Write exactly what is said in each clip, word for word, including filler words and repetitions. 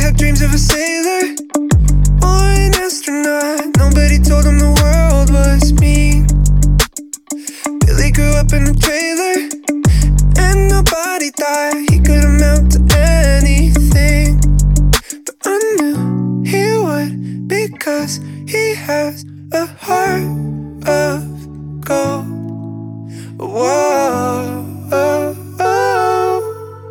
have dreams of a sailor or an astronaut. Nobody told him the world was mean. Billy grew up in a trailer, and nobody thought he could amount to anything. But I knew he would, because he has a heart of gold. Whoa, oh, oh.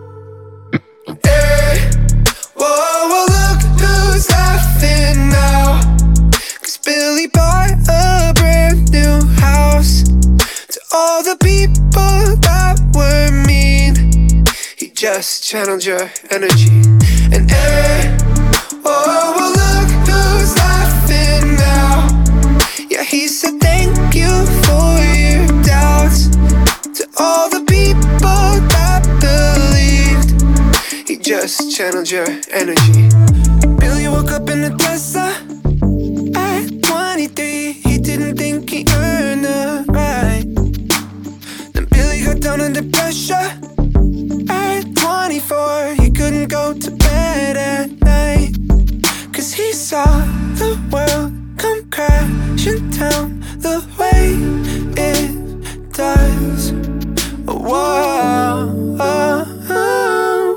Hey, whoa, whoa, look who's laughing now. 'Cause Billy bought a brand new house. To all the people that were mean, he just channeled your energy. And hey, whoa, whoa, look who's laughing now. Yeah, he said thank you for your doubts. To all the people that believed, he just channeled your energy. Billy woke up in a Tesla at twenty-three. He didn't think he earned the right. Then Billy got down under pressure at twenty-four. He couldn't go to bed at night, 'cause he saw the world come crashing down the way it does. Whoa, oh, oh.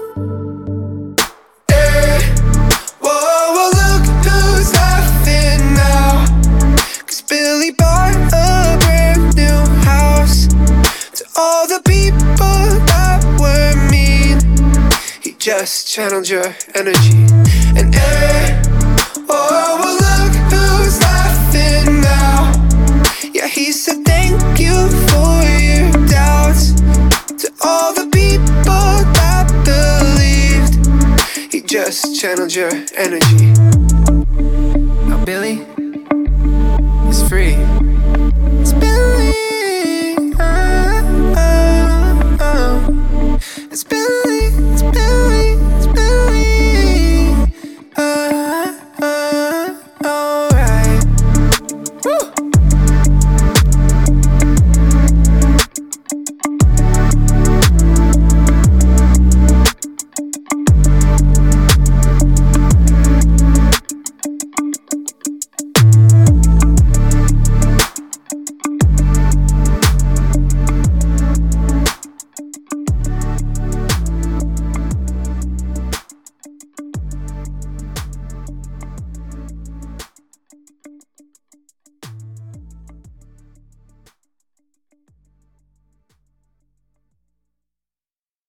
Hey, whoa, whoa, look who's laughing now. 'Cause Billy bought a brand new house. To all the people that were mean, he just channeled your energy. And hey, whoa, whoa, look who's laughing now. Yeah, he said thank you for your doubts. To all the people that believed, he just channeled your energy. Now Billy is free.